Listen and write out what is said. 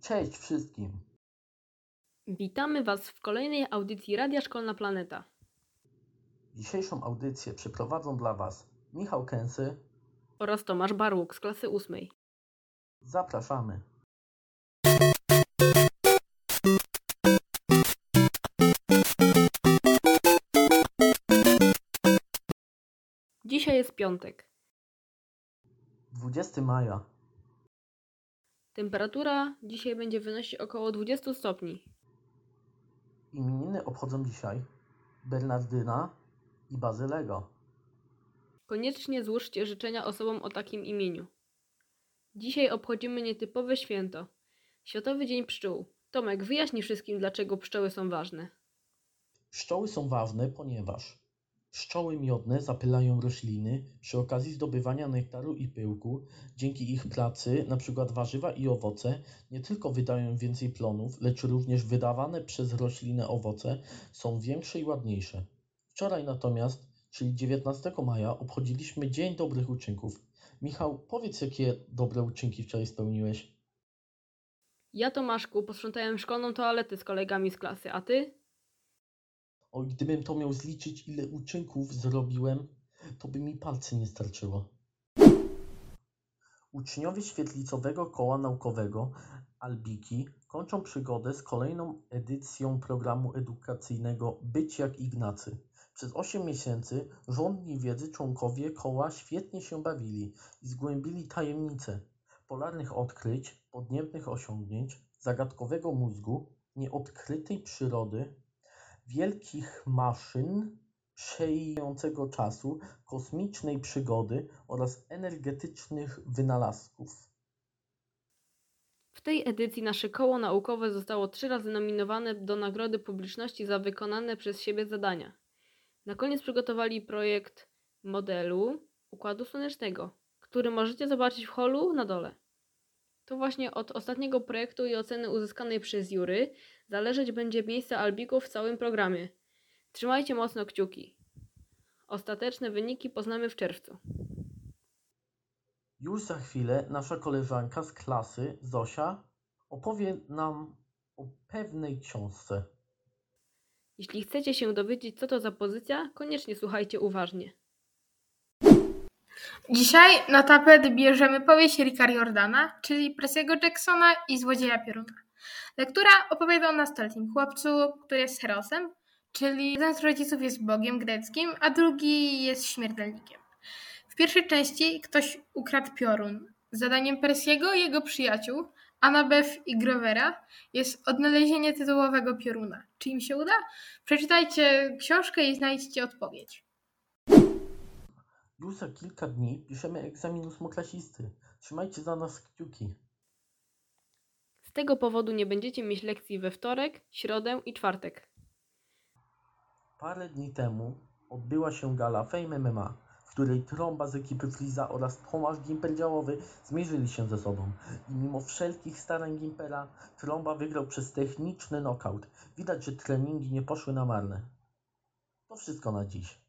Cześć wszystkim! Witamy Was w kolejnej audycji Radia Szkolna Planeta. Dzisiejszą audycję przeprowadzą dla Was Michał Kęsy Oraz Tomasz Barłuk z klasy 8. Zapraszamy! Dzisiaj jest piątek. 20 maja. Temperatura dzisiaj będzie wynosić około 20 stopni. Imieniny obchodzą dzisiaj Bernardyna i Bazylego. Koniecznie złóżcie życzenia osobom o takim imieniu. Dzisiaj obchodzimy nietypowe święto. Światowy Dzień Pszczół. Tomek, wyjaśnij wszystkim, dlaczego pszczoły są ważne. Pszczoły są ważne, ponieważ pszczoły miodne zapylają rośliny przy okazji zdobywania nektaru i pyłku. Dzięki ich pracy, np. warzywa i owoce, nie tylko wydają więcej plonów, lecz również wydawane przez roślinę owoce są większe i ładniejsze. Wczoraj natomiast, czyli 19 maja, obchodziliśmy Dzień Dobrych Uczynków. Michał, powiedz, jakie dobre uczynki wczoraj spełniłeś? Ja, Tomaszku, posprzątałem szkolną toaletę z kolegami z klasy, a ty? O, gdybym to miał zliczyć, ile uczynków zrobiłem, to by mi palce nie starczyło. Uczniowie Świetlicowego Koła Naukowego Albiki kończą przygodę z kolejną edycją programu edukacyjnego Być jak Ignacy. Przez 8 miesięcy żądni wiedzy członkowie koła świetnie się bawili i zgłębili tajemnice polarnych odkryć, podniebnych osiągnięć, zagadkowego mózgu, nieodkrytej przyrody, wielkich maszyn przeijającego czasu, kosmicznej przygody oraz energetycznych wynalazków. W tej edycji nasze koło naukowe zostało 3 razy nominowane do nagrody publiczności za wykonane przez siebie zadania. Na koniec przygotowali projekt modelu Układu Słonecznego, który możecie zobaczyć w holu na dole. To właśnie od ostatniego projektu i oceny uzyskanej przez jury zależeć będzie miejsce Albików w całym programie. Trzymajcie mocno kciuki. Ostateczne wyniki poznamy w czerwcu. Już za chwilę nasza koleżanka z klasy, Zosia, opowie nam o pewnej książce. Jeśli chcecie się dowiedzieć, co to za pozycja, koniecznie słuchajcie uważnie. Dzisiaj na tapet bierzemy powieść Ricka Riordana, czyli Percy'ego Jacksona i Złodzieja Pioruna. Lektura opowiada o nastoletnim chłopcu, który jest Herosem, czyli jeden z rodziców jest bogiem greckim, a drugi jest śmiertelnikiem. W pierwszej części ktoś ukradł piorun. Zadaniem Percy'ego i jego przyjaciół, Annabeth i Grovera, jest odnalezienie tytułowego pioruna. Czy im się uda? Przeczytajcie książkę i znajdźcie odpowiedź. Już za kilka dni piszemy egzamin ósmoklasisty. Trzymajcie za nas kciuki. Z tego powodu nie będziecie mieć lekcji we wtorek, środę i czwartek. Parę dni temu odbyła się gala Fame MMA, w której Trąba z ekipy Freeza oraz Tomasz Gimper działowy zmierzyli się ze sobą. I mimo wszelkich starań Gimpera, Trąba wygrał przez techniczny knockout. Widać, że treningi nie poszły na marne. To wszystko na dziś.